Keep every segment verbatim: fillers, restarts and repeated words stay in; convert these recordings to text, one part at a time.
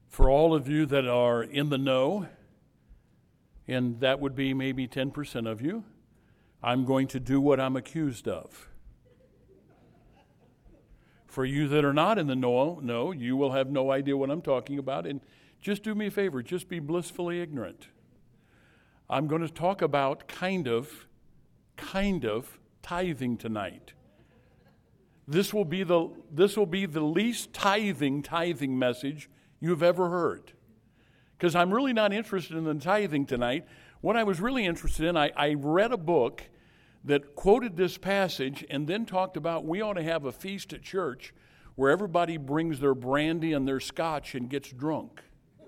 For all of you that are in the know, and that would be maybe ten percent of you, I'm going to do what I'm accused of. For you that are not in the know, no, you will have no idea what I'm talking about. And just do me a favor, just be blissfully ignorant. I'm going to talk about kind of, kind of tithing tonight. This will be the this will be the least tithing tithing message you've ever heard. Because I'm really not interested in the tithing tonight. What I was really interested in, I, I read a book that quoted this passage and then talked about we ought to have a feast at church where everybody brings their brandy and their scotch and gets drunk.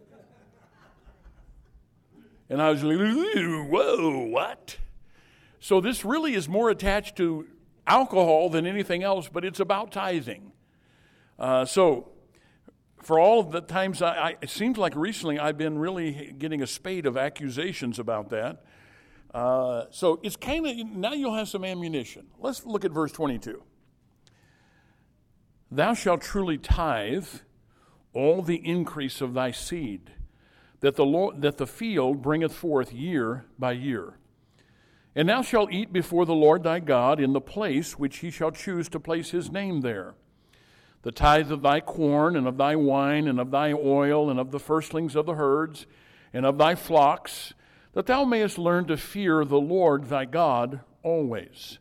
And I was like, whoa, what? So this really is more attached to alcohol than anything else, but it's about tithing. Uh, so for all of the times, I, I, it seems like recently I've been really getting a spate of accusations about that. Uh, so it's kind of, now you'll have some ammunition. Let's look at verse twenty-two. Thou shalt truly tithe all the increase of thy seed, that the Lord, that the field bringeth forth year by year. And thou shalt eat before the Lord thy God in the place which he shall choose to place his name there. The tithe of thy corn, and of thy wine, and of thy oil, and of the firstlings of the herds, and of thy flocks, that thou mayest learn to fear the Lord thy God always.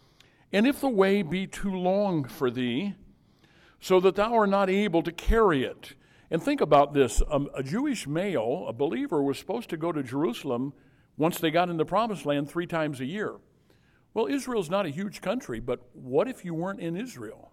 And if the way be too long for thee, so that thou art not able to carry it. And think about this. Um, a Jewish male, a believer, was supposed to go to Jerusalem once they got in the Promised Land three times a year. Well, Israel's not a huge country, but what if you weren't in Israel?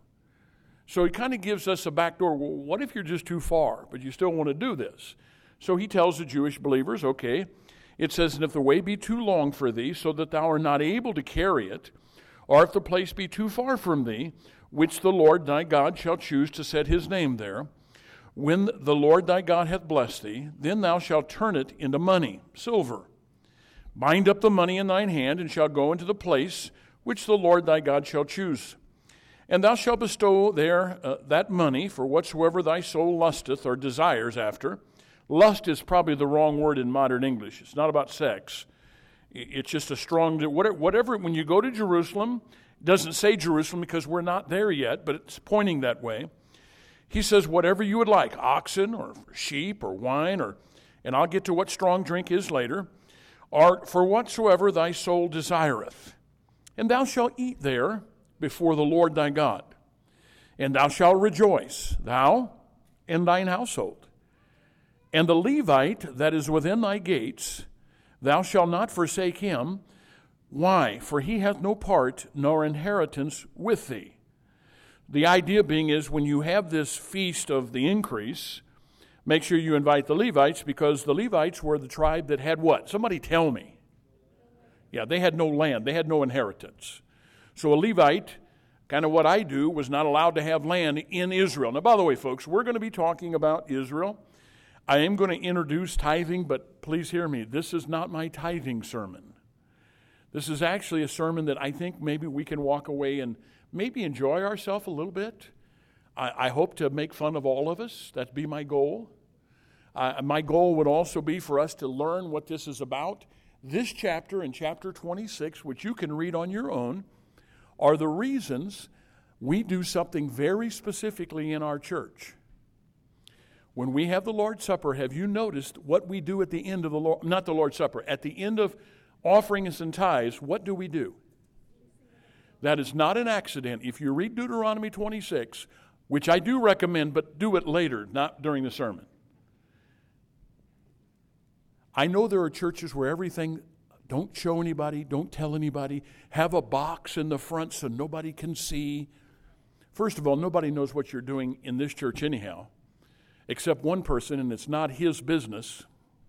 So he kind of gives us a backdoor. Well, what if you're just too far, but you still want to do this? So he tells the Jewish believers, okay, it says, and if the way be too long for thee, so that thou art not able to carry it, or if the place be too far from thee, which the Lord thy God shall choose to set his name there, when the Lord thy God hath blessed thee, then thou shalt turn it into money, silver. Bind up the money in thine hand, and shalt go into the place which the Lord thy God shall choose. And thou shalt bestow there uh, that money for whatsoever thy soul lusteth or desires after. Lust is probably the wrong word in modern English. It's not about sex. It's just a strong, whatever, when you go to Jerusalem, it doesn't say Jerusalem because we're not there yet, but it's pointing that way. He says, whatever you would like, oxen or sheep or wine, or, and I'll get to what strong drink is later, or for whatsoever thy soul desireth. And thou shalt eat there before the Lord thy God. And thou shalt rejoice, thou and thine household. And the Levite that is within thy gates, thou shalt not forsake him. Why? For he hath no part nor inheritance with thee. The idea being is when you have this feast of the increase, make sure you invite the Levites, because the Levites were the tribe that had what? Somebody tell me. Yeah, they had no land. They had no inheritance. So a Levite, kind of what I do, was not allowed to have land in Israel. Now, by the way, folks, we're going to be talking about Israel. I am going to introduce tithing, but please hear me. This is not my tithing sermon. This is actually a sermon that I think maybe we can walk away and maybe enjoy ourselves a little bit. I, I hope to make fun of all of us. That'd be my goal. Uh, my goal would also be for us to learn what this is about. This chapter and chapter twenty-six, which you can read on your own, are the reasons we do something very specifically in our church. When we have the Lord's Supper, have you noticed what we do at the end of the Lord, not the Lord's Supper, at the end of offerings and tithes, what do we do? That is not an accident. If you read Deuteronomy twenty-six, which I do recommend, but do it later, not during the sermon. I know there are churches where everything, don't show anybody, don't tell anybody, have a box in the front so nobody can see. First of all, nobody knows what you're doing in this church anyhow, except one person, and it's not his business.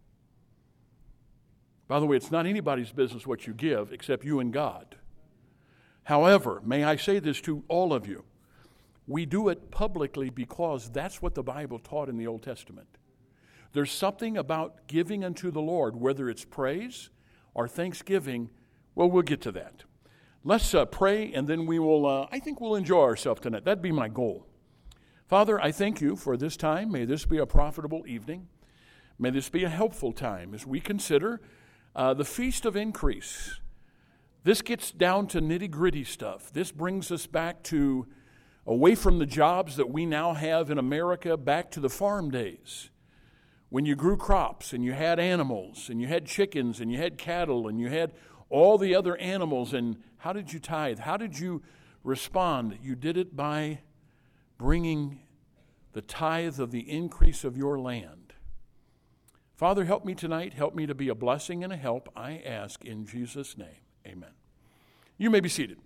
By the way, it's not anybody's business what you give except you and God. However, may I say this to all of you, we do it publicly because that's what the Bible taught in the Old Testament. There's something about giving unto the Lord, whether it's praise or thanksgiving. Well, we'll get to that. Let's uh, pray, and then we will, uh, I think we'll enjoy ourselves tonight. That'd be my goal. Father, I thank you for this time. May this be a profitable evening. May this be a helpful time as we consider uh, the Feast of Increase. This gets down to nitty-gritty stuff. This brings us back to, away from the jobs that we now have in America, back to the farm days, when you grew crops and you had animals and you had chickens and you had cattle and you had all the other animals. And how did you tithe? How did you respond? You did it by bringing the tithe of the increase of your land. Father, help me tonight. Help me to be a blessing and a help, I ask in Jesus' name. Amen. You may be seated.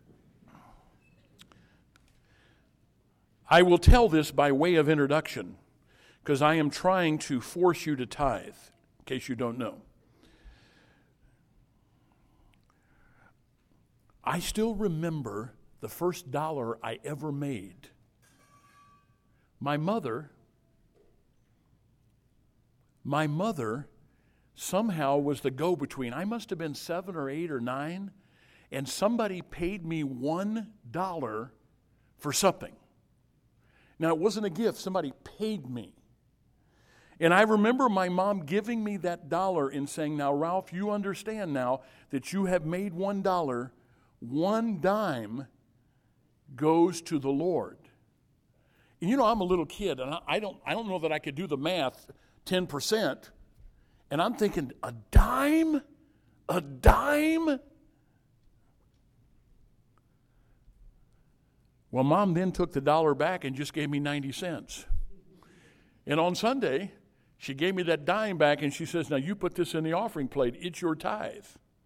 I will tell this by way of introduction because I am trying to force you to tithe, in case you don't know. I still remember the first dollar I ever made. My mother, my mother somehow was the go-between. I must have been seven or eight or nine, and somebody paid me one dollar for something. Now, it wasn't a gift. Somebody paid me. And I remember my mom giving me that dollar and saying, now, Ralph, you understand now that you have made one dollar. One dime goes to the Lord. And you know, I'm a little kid, and I don't, I don't know that I could do the math, ten percent. And I'm thinking, a dime? A dime? Well, Mom then took the dollar back and just gave me ninety cents. And on Sunday, she gave me that dime back, and she says, now you put this in the offering plate. It's your tithe.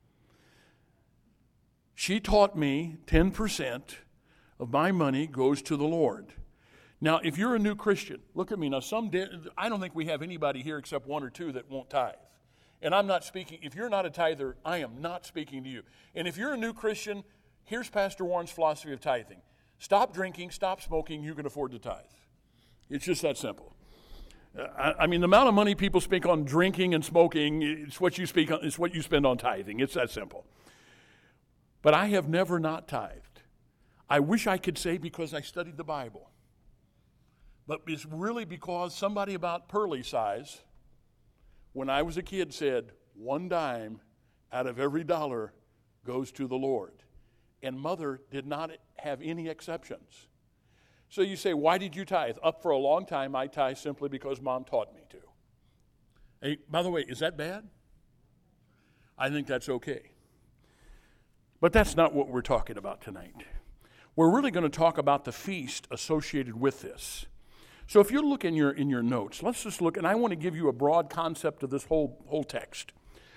She taught me ten percent of my money goes to the Lord. Now, if you're a new Christian, look at me. Now, some I don't think we have anybody here except one or two that won't tithe. And I'm not speaking, if you're not a tither, I am not speaking to you. And if you're a new Christian, here's Pastor Warren's philosophy of tithing. Stop drinking, stop smoking, you can afford to tithe. It's just that simple. Uh, I, I mean, the amount of money people spend on drinking and smoking, it's what you speak on, it's what you spend on tithing. It's that simple. But I have never not tithed. I wish I could say because I studied the Bible. But it's really because somebody about Pearly size, when I was a kid, said, one dime out of every dollar goes to the Lord. And Mother did not have any exceptions. So you say, why did you tithe? Up for a long time, I tithe simply because Mom taught me to. Hey, by the way, is that bad? I think that's okay. But that's not what we're talking about tonight. We're really going to talk about the feast associated with this. So if you look in your in your notes, let's just look, and I want to give you a broad concept of this whole, whole text.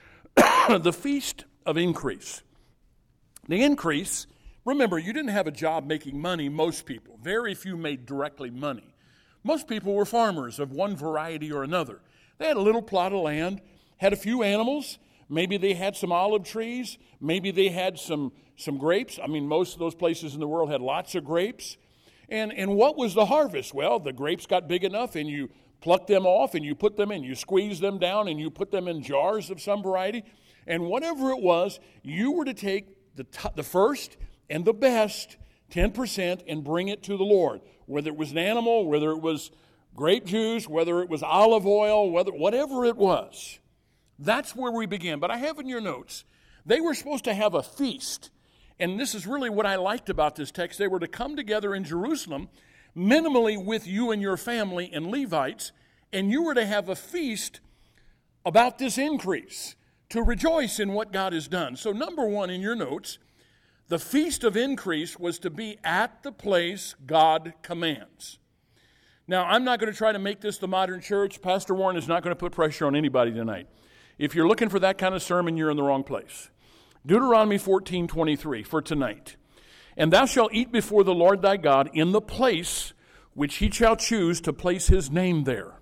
The Feast of Increase. The increase, remember, you didn't have a job making money, most people. Very few made directly money. Most people were farmers of one variety or another. They had a little plot of land, had a few animals. Maybe they had some olive trees. Maybe they had some, some grapes. I mean, most of those places in the world had lots of grapes. And, and what was the harvest? Well, the grapes got big enough, and you pluck them off, and you put them in. You squeeze them down, and you put them in jars of some variety. And whatever it was, you were to take the, t- the first and the best, ten percent, and bring it to the Lord. Whether it was an animal, whether it was grape juice, whether it was olive oil, whether whatever it was. That's where we began. But I have in your notes, they were supposed to have a feast. And this is really what I liked about this text. They were to come together in Jerusalem, minimally with you and your family and Levites, and you were to have a feast about this increase, to rejoice in what God has done. So number one in your notes, the Feast of Increase was to be at the place God commands. Now, I'm not going to try to make this the modern church. Pastor Warren is not going to put pressure on anybody tonight. If you're looking for that kind of sermon, you're in the wrong place. Deuteronomy fourteen twenty-three for tonight. And thou shalt eat before the Lord thy God in the place which he shall choose to place his name there.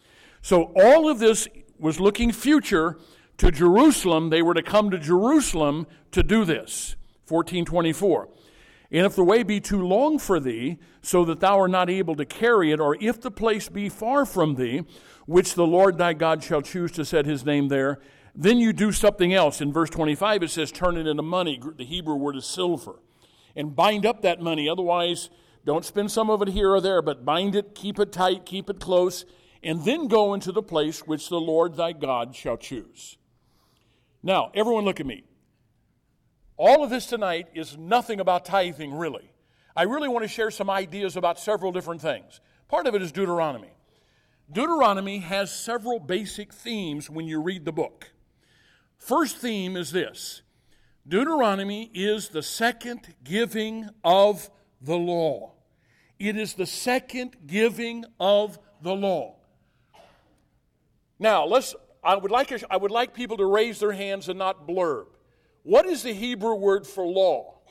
So all of this was looking future to Jerusalem. They were to come to Jerusalem to do this. fourteen twenty-four. And if the way be too long for thee, so that thou art not able to carry it, or if the place be far from thee, which the Lord thy God shall choose to set his name there, then you do something else. In verse twenty-five it says, turn it into money. The Hebrew word is silver. And bind up that money, otherwise Don't spend some of it here or there, but bind it, keep it tight, keep it close, and then go into the place which the Lord thy God shall choose. Now, everyone look at me. All of this tonight is nothing about tithing, really. I really want to share some ideas about several different things. Part of it is Deuteronomy. Deuteronomy has several basic themes when you read the book. First theme is this. Deuteronomy is the second giving of the law. It is the second giving of the law. Now, let's. I would like I would like people to raise their hands and not blurb. What is the Hebrew word for law?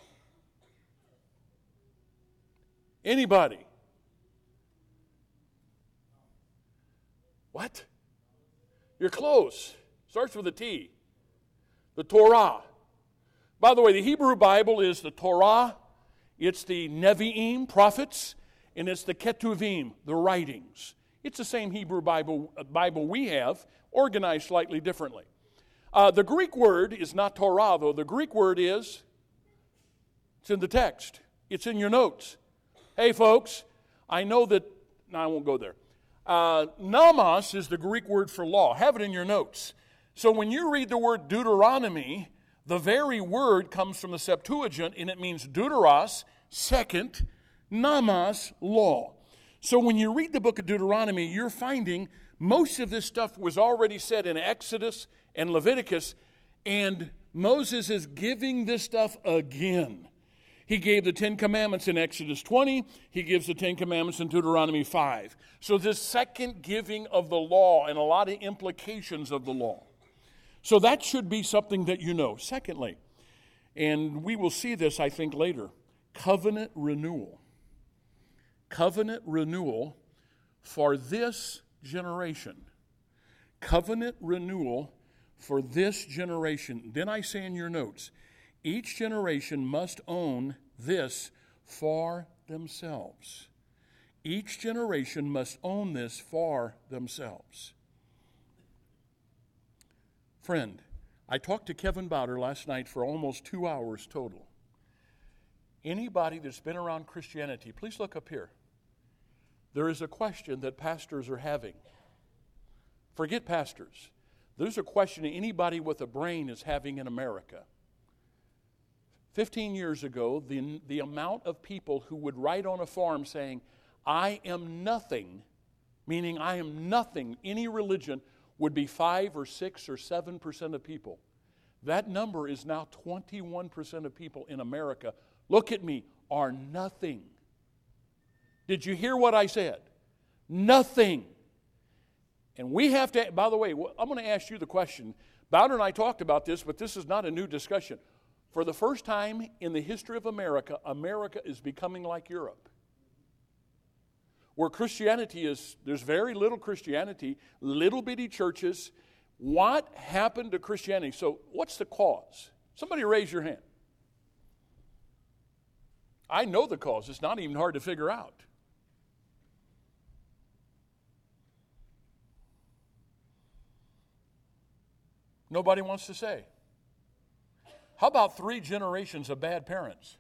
Anybody? What? You're close. Starts with a T. The Torah. By the way, the Hebrew Bible is the Torah, it's the Nevi'im, prophets, and it's the Ketuvim, the writings. It's the same Hebrew Bible, Bible we have, organized slightly differently. Uh, the Greek word is not Torah, though. The Greek word is, it's in the text. It's in your notes. Hey, folks, I know that, no, I won't go there. Uh, Namas is the Greek word for law. Have it in your notes. So when you read the word Deuteronomy, the very word comes from the Septuagint, and it means deuteros, second, namas, law. So when you read the book of Deuteronomy, you're finding most of this stuff was already said in Exodus and Leviticus, and Moses is giving this stuff again. He gave the Ten Commandments in Exodus twenty. He gives the Ten Commandments in Deuteronomy five. So this second giving of the law and a lot of implications of the law. So that should be something that you know. Secondly, and we will see this, I think, later, covenant renewal. Covenant renewal for this generation. Covenant renewal for this generation. Then I say in your notes, each generation must own this for themselves. Each generation must own this for themselves. Friend, I talked to Kevin Bowder last night for almost two hours total. Anybody that's been around Christianity, please look up here. There is a question that pastors are having. Forget pastors. There's a question that anybody with a brain is having in America. Fifteen years ago, the, the amount of people who would write on a form saying, I am nothing, meaning I am nothing, any religion, would be five or six or seven percent of people. That number is now twenty-one percent of people in America. Look at me, are nothing. Did you hear what I said? Nothing. And we have to, by the way, I'm going to ask you the question. Bowder and I talked about this, but this is not a new discussion. For the first time in the history of America, America is becoming like Europe. Where Christianity is, there's very little Christianity, little bitty churches. What happened to Christianity? So what's the cause? Somebody raise your hand. I know the cause. It's not even hard to figure out. Nobody wants to say. How about three generations of bad parents?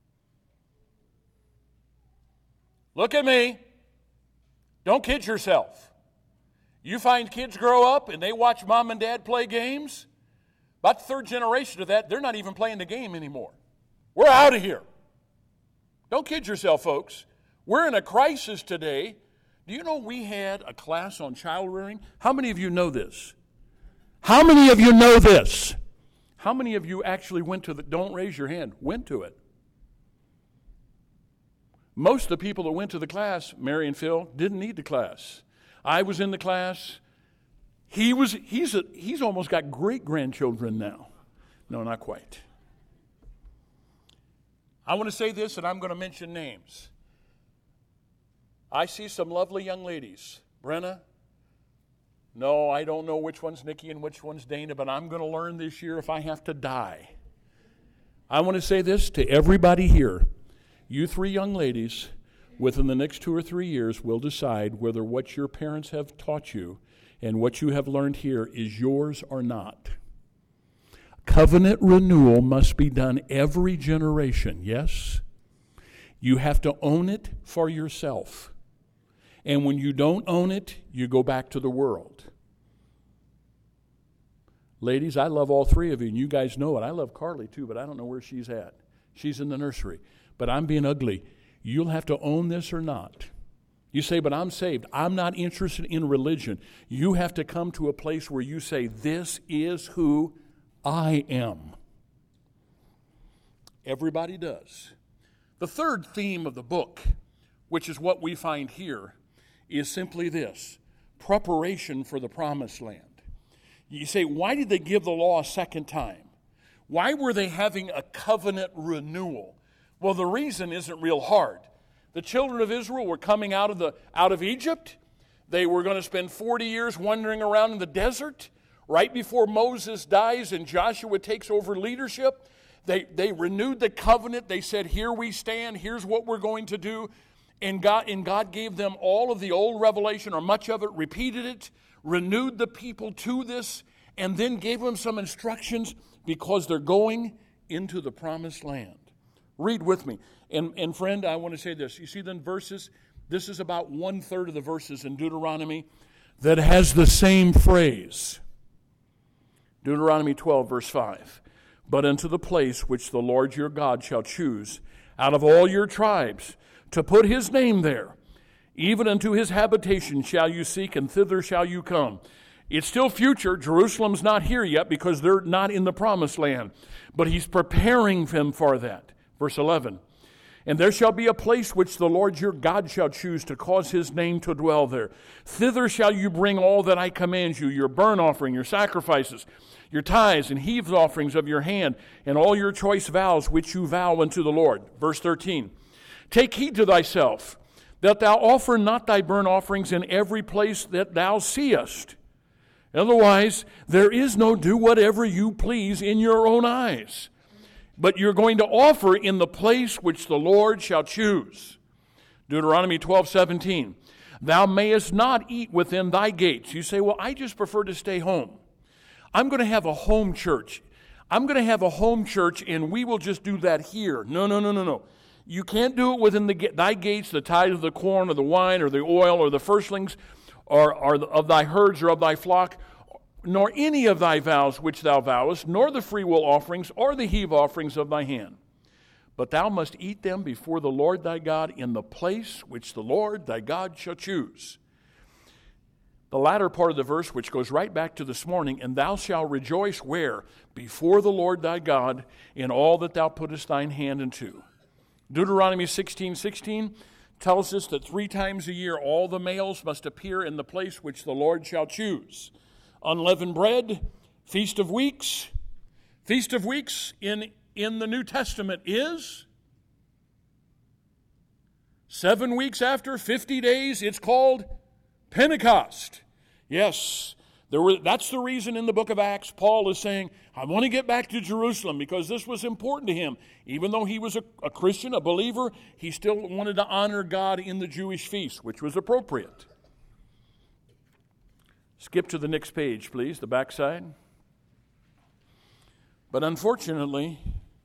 Look at me. Don't kid yourself. You find kids grow up and they watch mom and dad play games. About the third generation of that, they're not even playing the game anymore. We're out of here. Don't kid yourself, folks. We're in a crisis today. Do you know we had a class on child rearing? How many of you know this? How many of you know this? How many of you actually went to the, don't raise your hand, went to it? Most of the people that went to the class, Mary and Phil, didn't need the class. I was in the class. He was, he's, a, he's almost got great-grandchildren now. No, not quite. I want to say this, and I'm going to mention names. I see some lovely young ladies. Brenna, no, I don't know which one's Nikki and which one's Dana, but I'm going to learn this year if I have to die. I want to say this to everybody here. You three young ladies, within the next two or three years, will decide whether what your parents have taught you and what you have learned here is yours or not. Covenant renewal must be done every generation, yes? You have to own it for yourself. And when you don't own it, you go back to the world. Ladies, I love all three of you, and you guys know it. I love Carly too, but I don't know where she's at. She's in the nursery. But I'm being ugly. You'll have to own this or not. You say, but I'm saved. I'm not interested in religion. You have to come to a place where you say, this is who I am. Everybody does. The third theme of the book, which is what we find here, is simply this: preparation for the promised land. You say, why did they give the law a second time? Why were they having a covenant renewal? Well, the reason isn't real hard. The children of Israel were coming out of the out of Egypt. They were going to spend forty years wandering around in the desert. Right before Moses dies and Joshua takes over leadership, they, they renewed the covenant. They said, here we stand, here's what we're going to do. And God, and God gave them all of the old revelation, or much of it, repeated it, renewed the people to this, and then gave them some instructions because they're going into the promised land. Read with me. And, and friend, I want to say this. You see the verses? This is about one-third of the verses in Deuteronomy that has the same phrase. Deuteronomy twelve, verse five. But unto the place which the Lord your God shall choose out of all your tribes to put his name there, even unto his habitation shall you seek, and thither shall you come. It's still future. Jerusalem's not here yet because they're not in the promised land. But he's preparing them for that. Verse eleven. And there shall be a place which the Lord your God shall choose to cause his name to dwell there. Thither shall you bring all that I command you, your burnt offering, your sacrifices, your tithes and heave offerings of your hand, and all your choice vows which you vow unto the Lord. Verse thirteen. Take heed to thyself, that thou offer not thy burnt offerings in every place that thou seest. Otherwise, there is no do whatever you please in your own eyes. But you're going to offer in the place which the Lord shall choose. Deuteronomy twelve seventeen. Thou mayest not eat within thy gates. You say, well, I just prefer to stay home. I'm going to have a home church. I'm going to have a home church, and we will just do that here. No, no, no, no, no. You can't do it within the, thy gates, the tithe of the corn or the wine or the oil or the firstlings or, or the, of thy herds or of thy flock, nor any of thy vows which thou vowest, nor the freewill offerings or the heave offerings of thy hand. But thou must eat them before the Lord thy God in the place which the Lord thy God shall choose. The latter part of the verse, which goes right back to this morning, and thou shalt rejoice where? Before the Lord thy God in all that thou puttest thine hand into. Deuteronomy sixteen sixteen tells us that three times a year all the males must appear in the place which the Lord shall choose. Unleavened bread, Feast of Weeks. Feast of Weeks in, in the New Testament is seven weeks after, fifty days, it's called Pentecost. Yes, there were, that's the reason in the book of Acts Paul is saying, I want to get back to Jerusalem because this was important to him. Even though he was a, a Christian, a believer, he still wanted to honor God in the Jewish feast, which was appropriate. Skip to the next page, please, the backside. But unfortunately,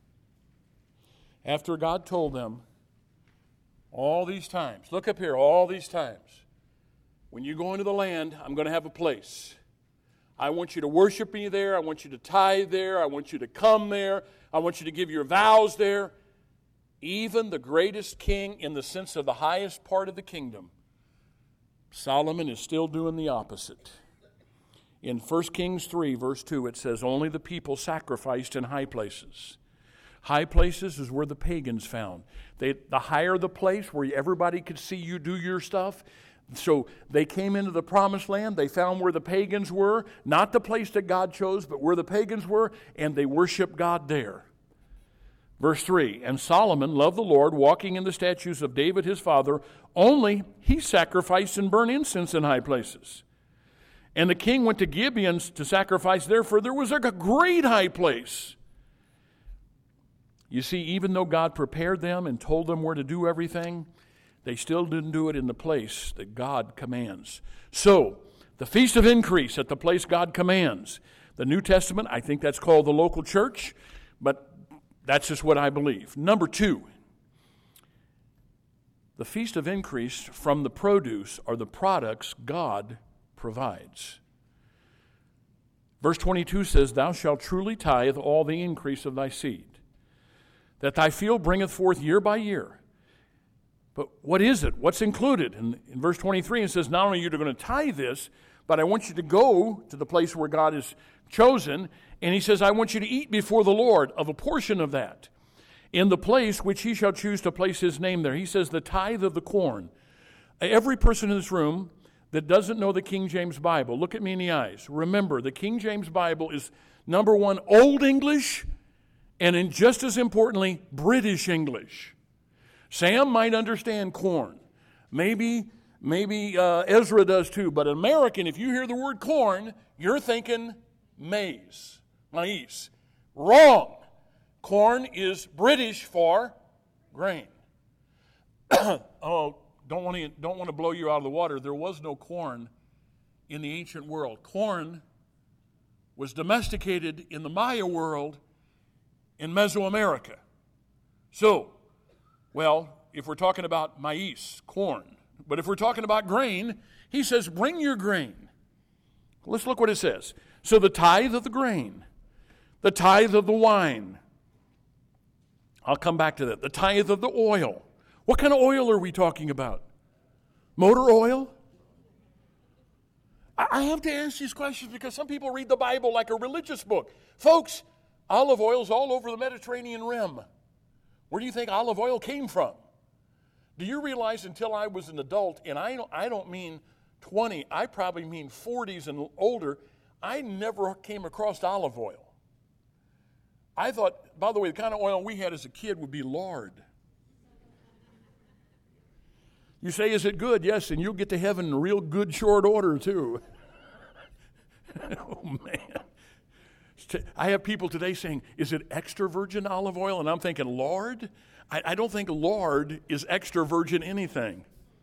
after God told them all these times, look up here, all these times, when you go into the land, I'm going to have a place. I want you to worship me there. I want you to tithe there. I want you to come there. I want you to give your vows there. Even the greatest king in the sense of the highest part of the kingdom, Solomon is still doing the opposite. In First Kings three, verse two, it says, only the people sacrificed in high places. High places is where the pagans found. They, the higher the place where everybody could see you do your stuff. So they came into the promised land. They found where the pagans were, not the place that God chose, but where the pagans were, and they worshiped God there. Verse three, and Solomon loved the Lord, walking in the statutes of David his father, only he sacrificed and burned incense in high places. And the king went to Gibeon to sacrifice there, for there was a great high place. You see, even though God prepared them and told them where to do everything, they still didn't do it in the place that God commands. So, the Feast of Increase at the place God commands. The New Testament, I think that's called the local church, but that's just what I believe. Number two, The feast of increase from the produce are the products God provides. Verse twenty-two says, Thou shalt truly tithe all the increase of thy seed, that thy field bringeth forth year by year. But what is it? What's included? In, in verse twenty-three, it says, not only are you going to tithe this, but I want you to go to the place where God has chosen, and he says, I want you to eat before the Lord of a portion of that, in the place which he shall choose to place his name there. He says, the tithe of the corn. Every person in this room that doesn't know the King James Bible, look at me in the eyes. Remember, the King James Bible is, number one, Old English, and in just as importantly, British English. Sam might understand corn. Maybe, maybe uh, Ezra does too. But an American, if you hear the word corn, you're thinking maize, maize. Wrong. Corn is British for grain. oh, don't want to don't want to blow you out of the water. There was no corn in the ancient world. Corn was domesticated in the Maya world in Mesoamerica. So, well, if we're talking about maize, corn, but if we're talking about grain, he says, bring your grain. Let's look what it says. So the tithe of the grain, the tithe of the wine. I'll come back to that. The tithe of the oil. What kind of oil are we talking about? Motor oil? I have to ask these questions because some people read the Bible like a religious book. Folks, olive oil is all over the Mediterranean rim. Where do you think olive oil came from? Do you realize until I was an adult, and I don't, I don't mean twenty, I probably mean forties and older, I never came across olive oil. I thought, by the way, the kind of oil we had as a kid would be lard. You say, is it good? Yes, and you'll get to heaven in real good short order, too. Oh, man. I have people today saying, is it extra virgin olive oil? And I'm thinking, lard? I, I don't think lard is extra virgin anything.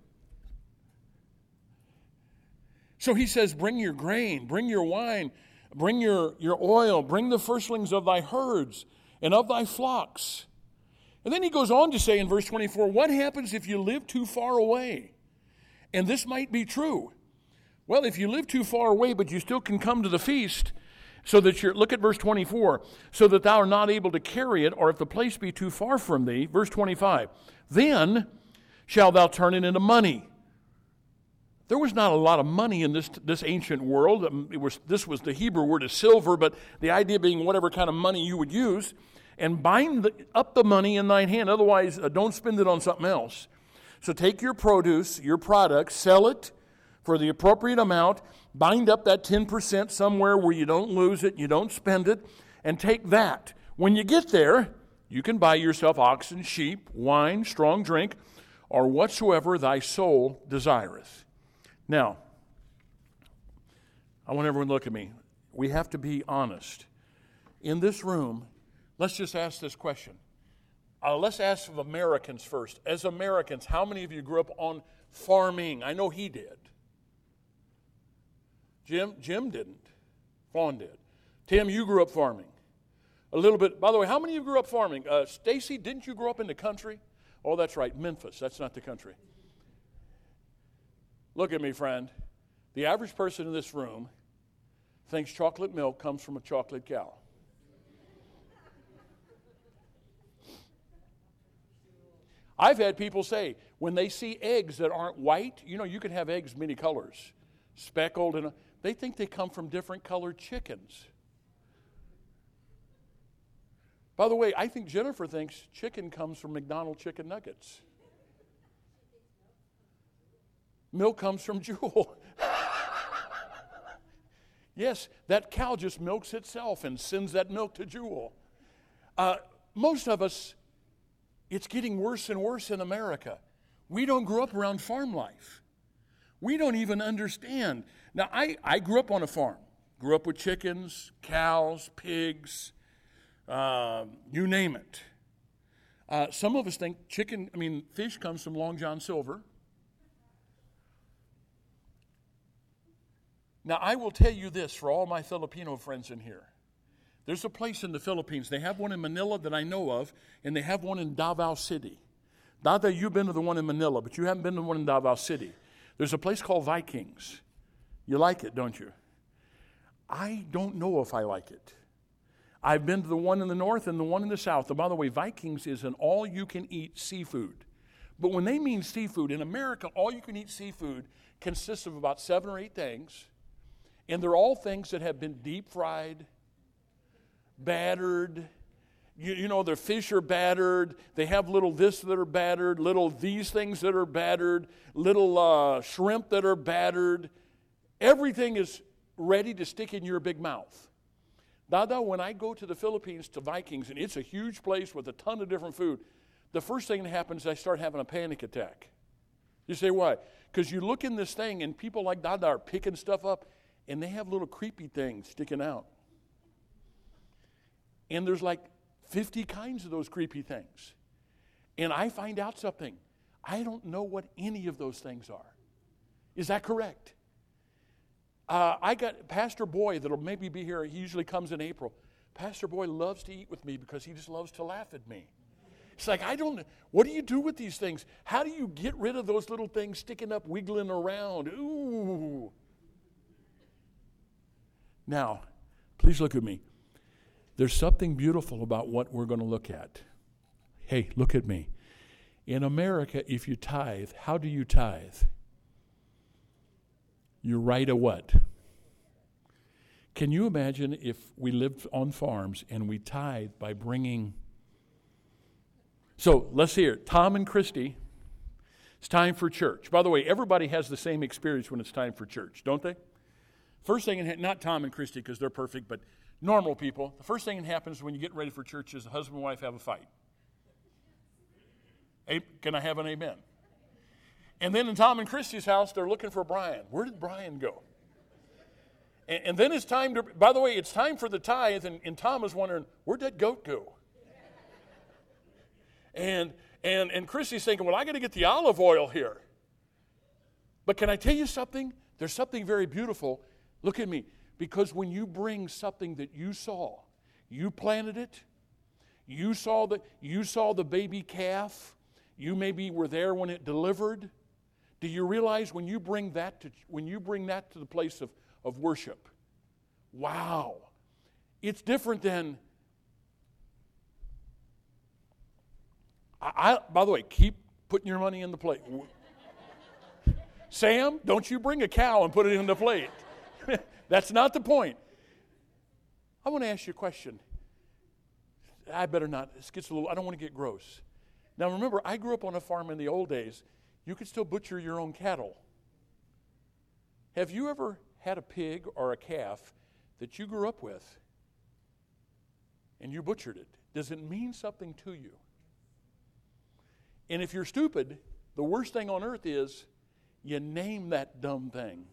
So he says, bring your grain, bring your wine, bring your, your oil, bring the firstlings of thy herds and of thy flocks. And then he goes on to say in verse twenty-four, what happens if you live too far away? And this might be true. Well, if you live too far away, but you still can come to the feast, so that you're, look at verse twenty-four, so that thou art not able to carry it, or if the place be too far from thee, verse twenty-five, then shalt thou turn it into money. There was not a lot of money in this this ancient world. It was, this was the Hebrew word is silver, but the idea being whatever kind of money you would use, and bind the, up the money in thine hand. Otherwise, uh, don't spend it on something else. So take your produce, your product, sell it for the appropriate amount, bind up that ten percent somewhere where you don't lose it, you don't spend it, and take that. When you get there, you can buy yourself oxen, sheep, wine, strong drink, or whatsoever thy soul desireth. Now, I want everyone to look at me. We have to be honest. In this room, let's just ask this question. Uh, let's ask of Americans first. As Americans, how many of you grew up on farming? I know he did. Jim, Jim didn't. Fawn did. Tim, you grew up farming. A little bit. By the way, how many of you grew up farming? Uh, Stacy, didn't you grow up in the country? Oh, that's right, Memphis. That's not the country. Look at me, friend. The average person in this room thinks chocolate milk comes from a chocolate cow. I've had people say, when they see eggs that aren't white, you know, you can have eggs many colors, speckled, and they think they come from different colored chickens. By the way, I think Jennifer thinks chicken comes from McDonald's chicken nuggets. Milk comes from Jewel. Yes, that cow just milks itself and sends that milk to Jewel. Uh, most of us, it's getting worse and worse in America. We don't grow up around farm life. We don't even understand. Now, I, I grew up on a farm. Grew up with chickens, cows, pigs, uh, you name it. Uh, some of us think chicken, I mean, fish comes from Long John Silver. Now, I will tell you this for all my Filipino friends in here. There's a place in the Philippines. They have one in Manila that I know of, and they have one in Davao City. Dada, you've been to the one in Manila, but you haven't been to the one in Davao City. There's a place called Vikings. You like it, don't you? I don't know if I like it. I've been to the one in the north and the one in the south. And by the way, Vikings is an all-you-can-eat seafood. But when they mean seafood, in America, all-you-can-eat seafood consists of about seven or eight things. And they're all things that have been deep-fried, battered. You, you know, their fish are battered. They have little this that are battered, little these things that are battered, little uh, shrimp that are battered. Everything is ready to stick in your big mouth. Dada, when I go to the Philippines to Vikings, and it's a huge place with a ton of different food, the first thing that happens is I start having a panic attack. You say, why? Because you look in this thing, and people like Dada are picking stuff up, and they have little creepy things sticking out. And there's like fifty kinds of those creepy things. And I find out something. I don't know what any of those things are. Is that correct? Uh, I got Pastor Boy that'll maybe be here. He usually comes in April. Pastor Boy loves to eat with me because he just loves to laugh at me. It's like, I don't know. What do you do with these things? How do you get rid of those little things sticking up, wiggling around? Ooh. Now, please look at me. There's something beautiful about what we're going to look at. Hey, look at me. In America, if you tithe, how do you tithe? You write a what? Can you imagine if we lived on farms and we tithe by bringing... So, let's hear. Tom and Christy, it's time for church. By the way, everybody has the same experience when it's time for church, don't they? First thing, not Tom and Christy because they're perfect, but normal people, the first thing that happens when you get ready for church is the husband and wife have a fight. Hey, can I have an amen? And then in Tom and Christy's house, they're looking for Brian. Where did Brian go? And, and then it's time to, by the way, it's time for the tithe, and, and Tom is wondering, where'd that goat go? And, and, and Christy's thinking, well, I got to get the olive oil here. But can I tell you something? There's something very beautiful. Look at me. Because when you bring something that you saw, you planted it, you saw the, you saw the baby calf, you maybe were there when it delivered. Do you realize when you bring that to, when you bring that to the place of, of worship, wow, it's different than, I, I, by the way, keep putting your money in the plate. Sam, don't you bring a cow and put it in the plate. That's not the point. I want to ask you a question. I better not. This gets a little, I don't want to get gross. Now remember, I grew up on a farm in the old days. You could still butcher your own cattle. Have you ever had a pig or a calf that you grew up with and you butchered it? Does it mean something to you? And if you're stupid, the worst thing on earth is you name that dumb thing.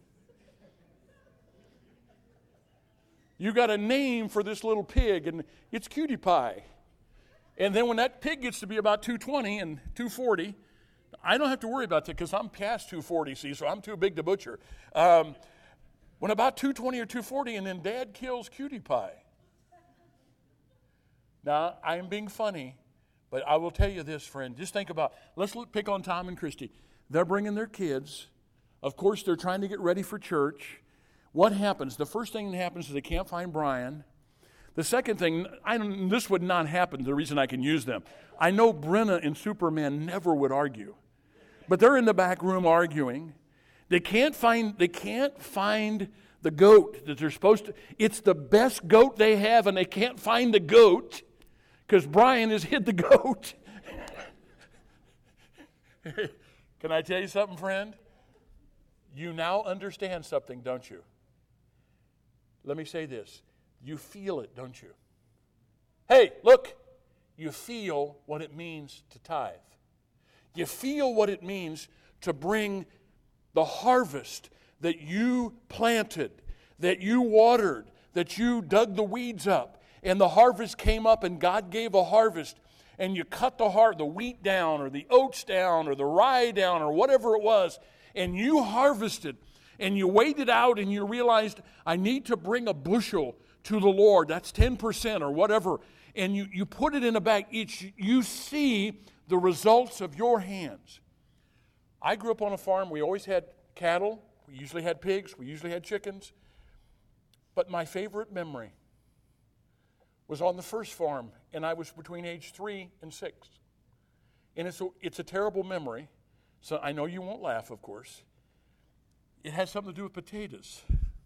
You got a name for this little pig, and it's Cutie Pie. And then when that pig gets to be about two twenty and two forty, I don't have to worry about that because I'm past two forty, see, so I'm too big to butcher. Um, when about two twenty or two forty, and then Dad kills Cutie Pie. Now, I'm being funny, but I will tell you this, friend. Just think about, let's look, pick on Tom and Christy. They're bringing their kids. Of course, they're trying to get ready for church. What happens? The first thing that happens is they can't find Brian. The second thing, I don't, this would not happen, the reason I can use them. I know Brenna and Superman never would argue. But they're in the back room arguing. They can't find, they can't find the goat that they're supposed to. It's the best goat they have, and they can't find the goat because Brian has hid the goat. Can I tell you something, friend? You now understand something, don't you? Let me say this. You feel it, don't you? Hey, look. You feel what it means to tithe. You feel what it means to bring the harvest that you planted, that you watered, that you dug the weeds up, and the harvest came up and God gave a harvest, and you cut the heart, the wheat down or the oats down or the rye down or whatever it was, and you harvested. And you weighed it out and you realized, I need to bring a bushel to the Lord. That's ten percent or whatever. And you, you put it in a bag. It's, you see the results of your hands. I grew up on a farm. We always had cattle. We usually had pigs. We usually had chickens. But my favorite memory was on the first farm, and I was between age three and six. And it's a, it's a terrible memory, so I know you won't laugh, of course. It has something to do with potatoes.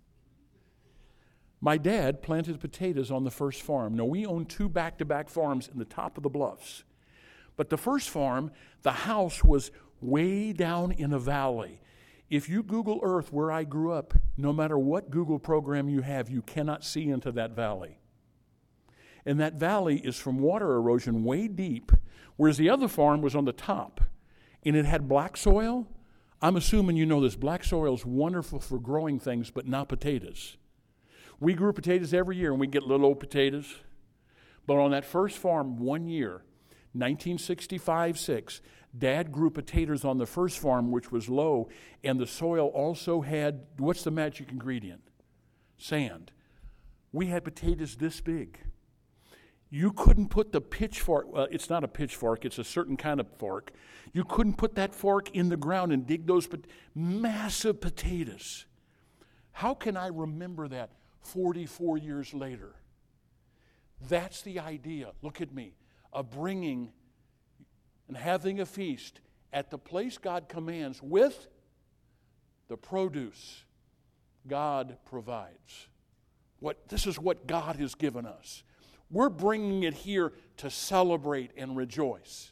My dad planted potatoes on the first farm. Now, we owned two back-to-back farms in the top of the bluffs. But the first farm, the house was way down in a valley. If you Google Earth where I grew up, no matter what Google program you have, you cannot see into that valley. And that valley is from water erosion way deep, whereas the other farm was on the top. And it had black soil. I'm assuming you know this. Black soil is wonderful for growing things, but not potatoes. We grew potatoes every year, and we'd get little old potatoes. But on that first farm, one year, nineteen sixty-five six, Dad grew potatoes on the first farm, which was low, and the soil also had, what's the magic ingredient? Sand. We had potatoes this big. You couldn't put the pitchfork, well, it's not a pitchfork, it's a certain kind of fork. You couldn't put that fork in the ground and dig those pot- massive potatoes. How can I remember that forty-four years later? That's the idea, look at me, of bringing and having a feast at the place God commands with the produce God provides. What, this is what God has given us. We're bringing it here to celebrate and rejoice.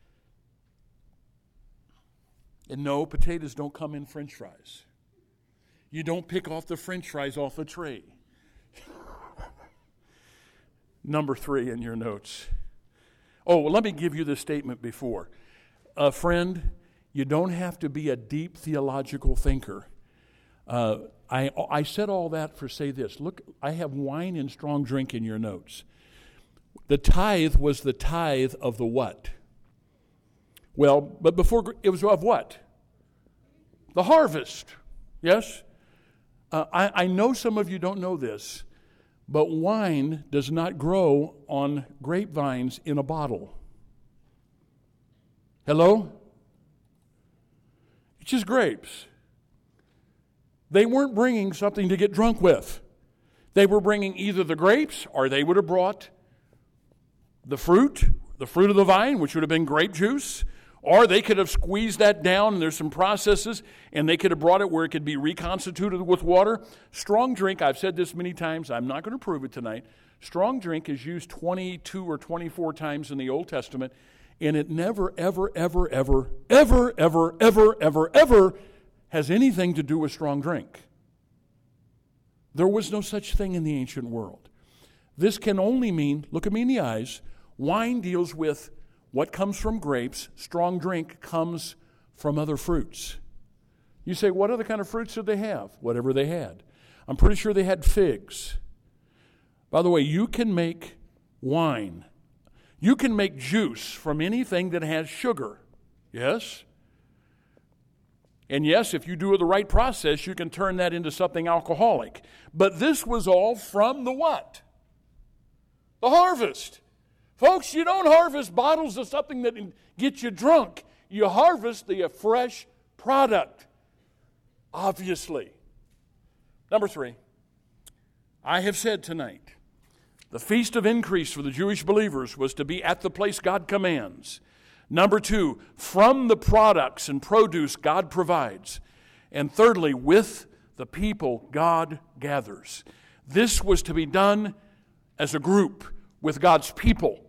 And no, potatoes don't come in French fries. You don't pick off the French fries off a tray. Number three in your notes. Oh, well, let me give you this statement before. Uh, friend, you don't have to be a deep theological thinker. Uh, I, I said all that for say this. Look, I have wine and strong drink in your notes. The tithe was the tithe of the what? Well, but before, it was of what? The harvest. Yes? Uh, I, I know some of you don't know this, but wine does not grow on grapevines in a bottle. Hello? It's just grapes. They weren't bringing something to get drunk with. They were bringing either the grapes, or they would have brought the fruit, the fruit of the vine, which would have been grape juice, or they could have squeezed that down, and there's some processes, and they could have brought it where it could be reconstituted with water. Strong drink, I've said this many times, I'm not going to prove it tonight. Strong drink is used twenty-two or twenty-four times in the Old Testament, and it never, ever, ever, ever, ever, ever, ever, ever, ever has anything to do with strong drink. There was no such thing in the ancient world. This can only mean, look at me in the eyes, wine deals with what comes from grapes. Strong drink comes from other fruits. You say, what other kind of fruits did they have? Whatever they had. I'm pretty sure they had figs. By the way, you can make wine. You can make juice from anything that has sugar. Yes? And yes, if you do the right process, you can turn that into something alcoholic. But this was all from the what? The harvest. Folks, you don't harvest bottles of something that gets you drunk. You harvest the fresh product, obviously. Number three, I have said tonight, the Feast of Increase for the Jewish believers was to be at the place God commands. Number two, from the products and produce God provides. And thirdly, with the people God gathers. This was to be done as a group with God's people.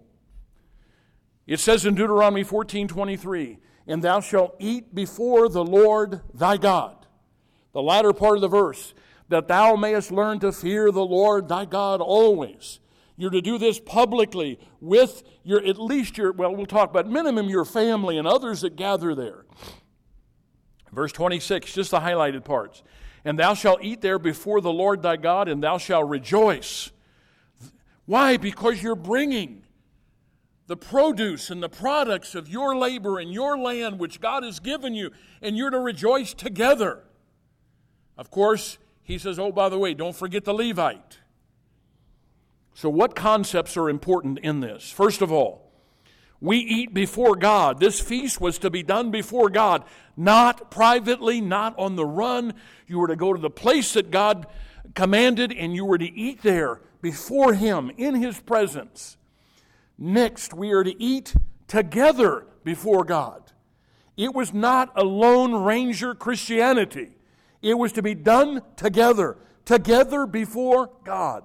It says in Deuteronomy fourteen twenty-three, and thou shalt eat before the Lord thy God. The latter part of the verse, that thou mayest learn to fear the Lord thy God always. You're to do this publicly with your, at least your, well, we'll talk about minimum your family and others that gather there. Verse twenty-six, just the highlighted parts. And thou shalt eat there before the Lord thy God, and thou shalt rejoice. Why? Because you're bringing the produce and the products of your labor and your land which God has given you, and you're to rejoice together. Of course, he says, oh, by the way, don't forget the Levite. So what concepts are important in this? First of all, We eat before God. This feast was to be done before God, not privately, not on the run. You were to go to the place that God commanded, and you were to eat there before Him, in His presence. Next, we are to eat together before God. It was not a Lone Ranger Christianity. It was to be done together, together before God.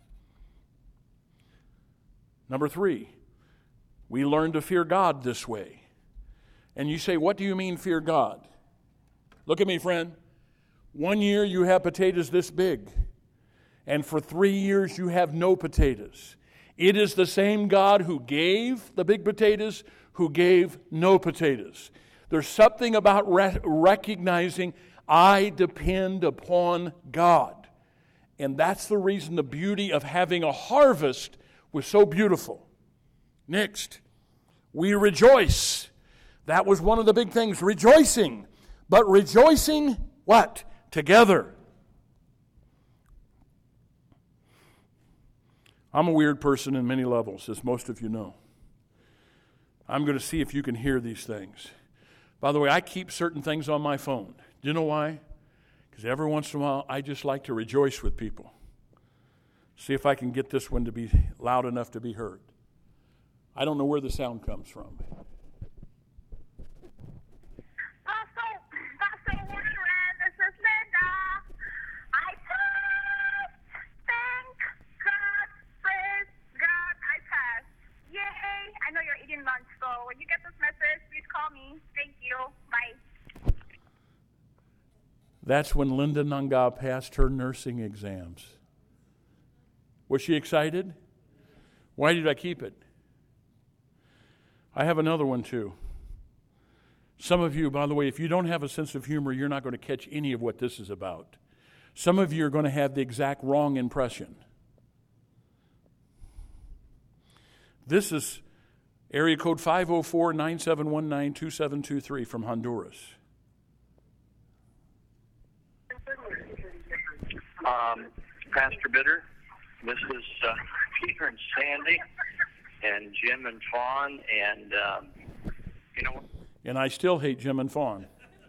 Number three, we learn to fear God this way. And you say, what do you mean fear God? Look at me, friend. One year you have potatoes this big, and for three years you have no potatoes. It is the same God who gave the big potatoes, who gave no potatoes. There's something about re- recognizing I depend upon God. And that's the reason the beauty of having a harvest was so beautiful. Next, we rejoice. That was one of the big things, rejoicing. But rejoicing, what? Together. I'm a weird person in many levels, as most of you know. I'm going to see if you can hear these things. By the way, I keep certain things on my phone. Do you know why? Because every once in a while, I just like to rejoice with people. See if I can get this one to be loud enough to be heard. I don't know where the sound comes from. Pastor, Pastor Warren, this is Linda. I passed. Thank God, praise God, I passed. Yay! I know you're eating lunch, so when you get this message, please call me. Thank you. Bye. That's when Linda Nanga passed her nursing exams. Was she excited? Why did I keep it? I have another one too. Some of you, by the way, if you don't have a sense of humor, you're not going to catch any of what this is about. Some of you are going to have the exact wrong impression. This is area code five oh four, nine seven one nine, two seven two three from Honduras. Um, Pastor Bitter, this is uh, Peter and Sandy and Jim and Fawn, and um, you know. And I still hate Jim and Fawn.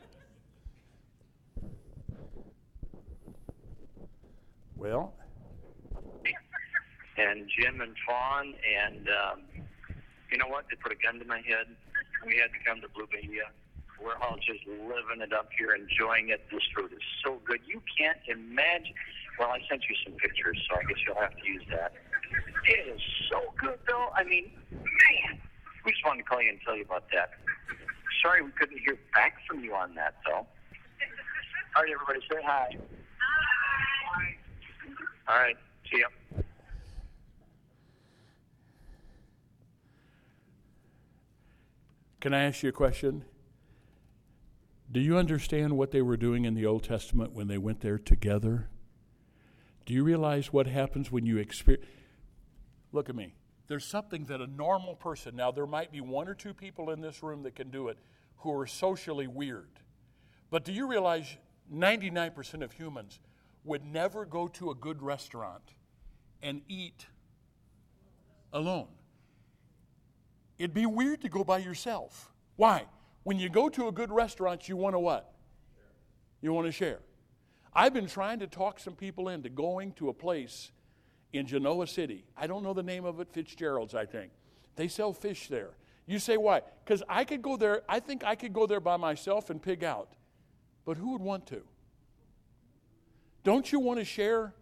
Well. And Jim and Fawn, and um, you know what? They put a gun to my head. We had to come to Blue Bahia. We're all just living it up here, enjoying it. This food is so good. You can't imagine. Well, I sent you some pictures, so I guess you'll have to use that. It is so good, though. I mean, man, we just wanted to call you and tell you about that. Sorry we couldn't hear back from you on that, though. All right, everybody, say hi. Hi. All right, see ya. Can I ask you a question? Do you understand what they were doing in the Old Testament when they went there together? Do you realize what happens when you experience? Look at me. There's something that a normal person, now there might be one or two people in this room that can do it who are socially weird. But do you realize ninety-nine percent of humans would never go to a good restaurant and eat alone? It'd be weird to go by yourself. Why? When you go to a good restaurant, you want to what? You want to share. I've been trying to talk some people into going to a place in Genoa City. I don't know the name of it, Fitzgerald's, I think. They sell fish there. You say, why? Because I could go there, I think I could go there by myself and pig out. But who would want to? Don't you want to share?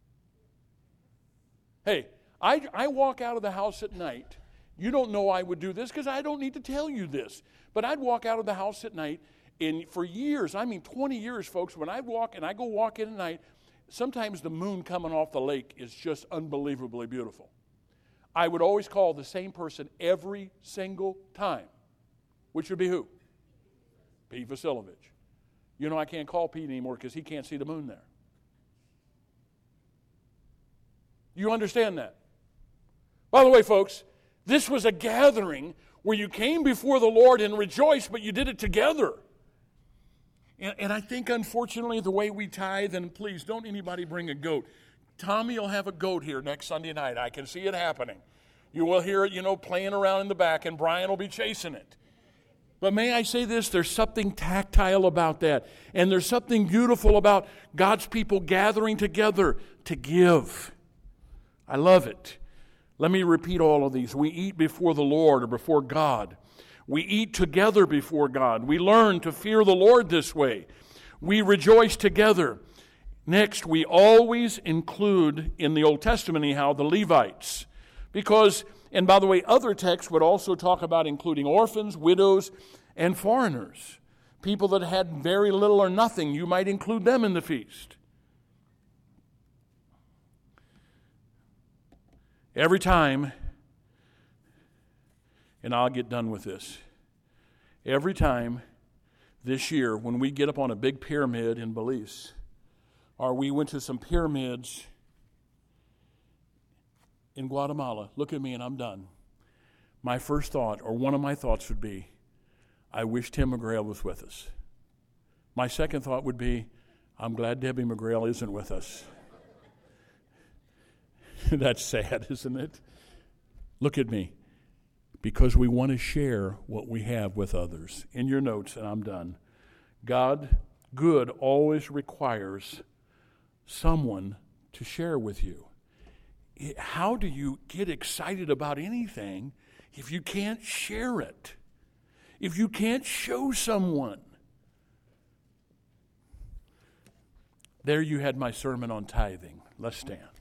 Hey, I, I walk out of the house at night. You don't know I would do this because I don't need to tell you this. But I'd walk out of the house at night, and for years, I mean twenty years, folks, when I walk and I go walk in at night, sometimes the moon coming off the lake is just unbelievably beautiful. I would always call the same person every single time, which would be who? Pete Vasilovich. You know, I can't call Pete anymore because he can't see the moon there. You understand that? By the way, folks, this was a gathering where you came before the Lord and rejoiced, but you did it together. And, and I think, unfortunately, the way we tithe, and please don't anybody bring a goat. Tommy will have a goat here next Sunday night. I can see it happening. You will hear it, you know, playing around in the back, and Brian will be chasing it. But may I say this, there's something tactile about that. And there's something beautiful about God's people gathering together to give. I love it. Let me repeat all of these. We eat before the Lord or before God. We eat together before God. We learn to fear the Lord this way. We rejoice together. Next, we always include, in the Old Testament anyhow, the Levites. Because, and by the way, other texts would also talk about including orphans, widows, and foreigners. People that had very little or nothing, you might include them in the feast. Every time, and I'll get done with this, every time this year when we get up on a big pyramid in Belize, or we went to some pyramids in Guatemala, look at me and I'm done. My first thought, or one of my thoughts would be, I wish Tim McGrail was with us. My second thought would be, I'm glad Debbie McGrail isn't with us. That's sad, isn't it? Look at me. Because we want to share what we have with others. In your notes, and I'm done. God, good always requires someone to share with you. How do you get excited about anything if you can't share it? If you can't show someone? There you had my sermon on tithing. Let's stand.